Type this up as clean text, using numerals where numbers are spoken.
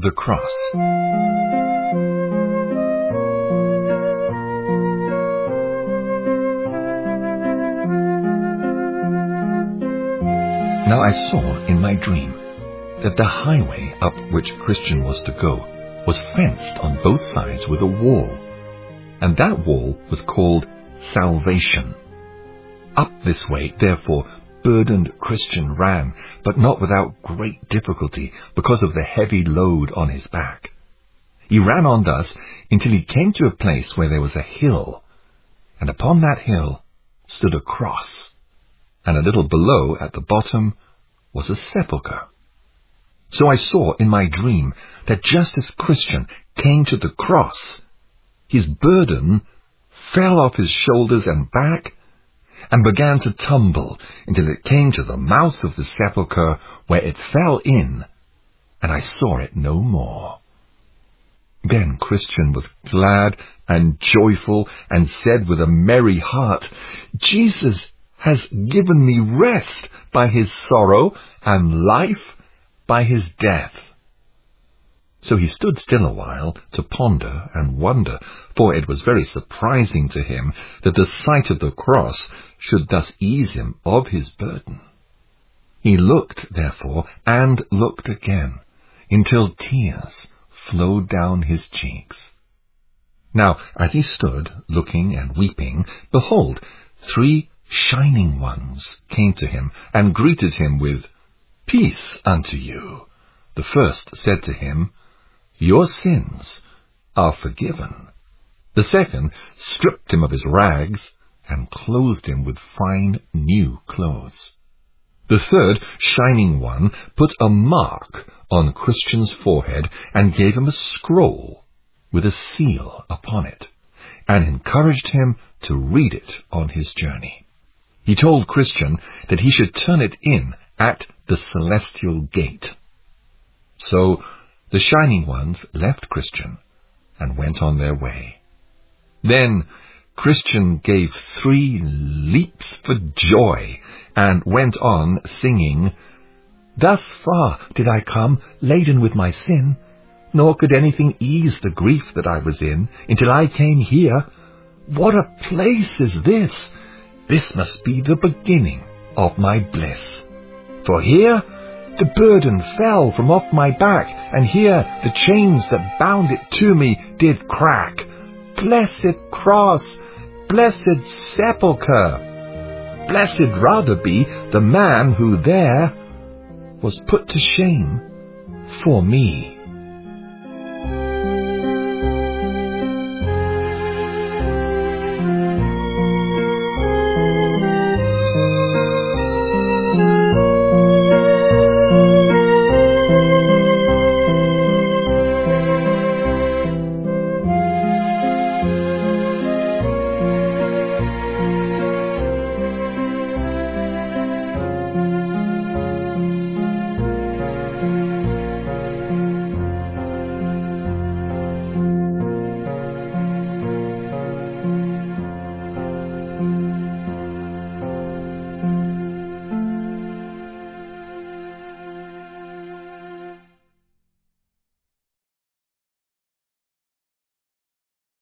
the cross. Now I saw in my dream that the highway up which Christian was to go was fenced on both sides with a wall, and that wall was called Salvation. Up this way, therefore, burdened Christian ran, but not without great difficulty because of the heavy load on his back. He ran on thus until he came to a place where there was a hill, and upon that hill stood a cross, and a little below at the bottom was a sepulchre. So I saw in my dream that just as Christian came to the cross, his burden fell off his shoulders and back, and began to tumble until it came to the mouth of the sepulchre, where it fell in, and I saw it no more. Then Christian was glad and joyful, and said with a merry heart, Jesus has given me rest by his sorrow, and life by his death. So he stood still a while to ponder and wonder, for it was very surprising to him that the sight of the cross should thus ease him of his burden. He looked, therefore, and looked again, until tears flowed down his cheeks. Now, as he stood, looking and weeping, behold, 3 shining ones came to him, and greeted him with, Peace unto you. The first said to him, Your sins are forgiven. The second stripped him of his rags, and clothed him with fine new clothes. The third shining one put a mark on Christian's forehead, and gave him a scroll with a seal upon it, and encouraged him to read it on his journey. He told Christian that he should turn it in at the celestial gate. So the shining ones left Christian and went on their way. Then Christian gave 3 leaps for joy, and went on singing, Thus far did I come, laden with my sin, nor could anything ease the grief that I was in, until I came here. What a place is this! This must be the beginning of my bliss. For here the burden fell from off my back, and here the chains that bound it to me did crack. Blessed cross, blessed sepulchre! Blessed rather be the man who there was put to shame for me.